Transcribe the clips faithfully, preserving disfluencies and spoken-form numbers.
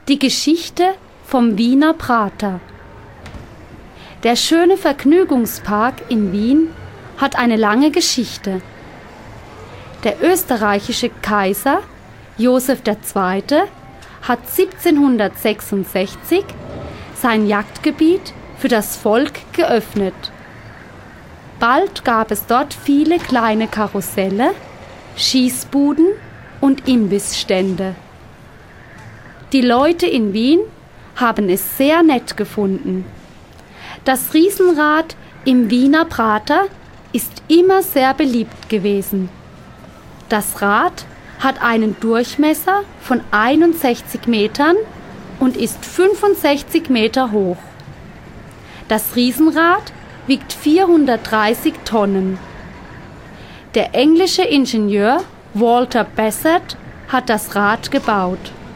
Die Geschichte vom Wiener Prater. Der schöne Vergnügungspark in Wien hat eine lange Geschichte. Der österreichische Kaiser Joseph der Zweite hat siebzehnhundertsechsundsechzig sein Jagdgebiet für das Volk geöffnet. Bald gab es dort viele kleine Karusselle, Schießbuden und Imbissstände. Die Leute in Wien haben es sehr nett gefunden. Das Riesenrad im Wiener Prater ist immer sehr beliebt gewesen. Das Rad hat einen Durchmesser von einundsechzig Metern und ist fünfundsechzig Meter hoch. Das Riesenrad wiegt vierhundertdreißig Tonnen. Der englische Ingenieur Walter Bassett hat das Rad gebaut.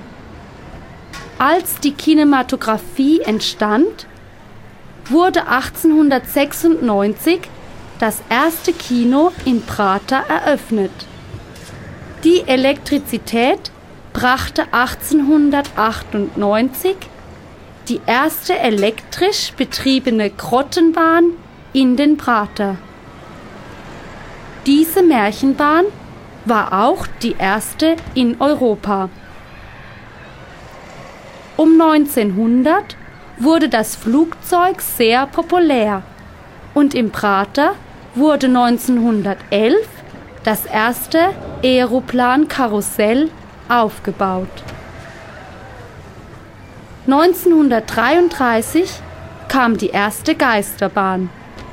Als die Kinematografie entstand, wurde achtzehnhundertsechsundneunzig das erste Kino im Prater eröffnet. Die Elektrizität brachte achtzehnhundertachtundneunzig die erste elektrisch betriebene Grottenbahn in den Prater. Diese Märchenbahn war auch die erste in Europa. Um neunzehnhundert wurde das Flugzeug sehr populär und im Prater wurde neunzehnhundertelf das erste Aeroplan-Karussell aufgebaut. neunzehnhundertdreiunddreißig kam die erste Geisterbahn.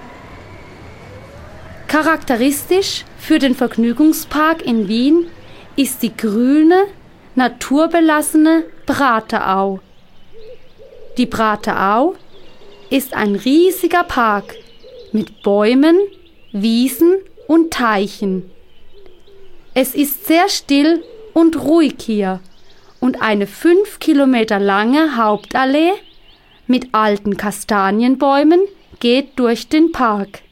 Charakteristisch für den Vergnügungspark in Wien ist die grüne, naturbelassene Praterau. Die Praterau ist ein riesiger Park mit Bäumen, Wiesen und Teichen. Es ist sehr still und ruhig hier und eine fünf Kilometer lange Hauptallee mit alten Kastanienbäumen geht durch den Park.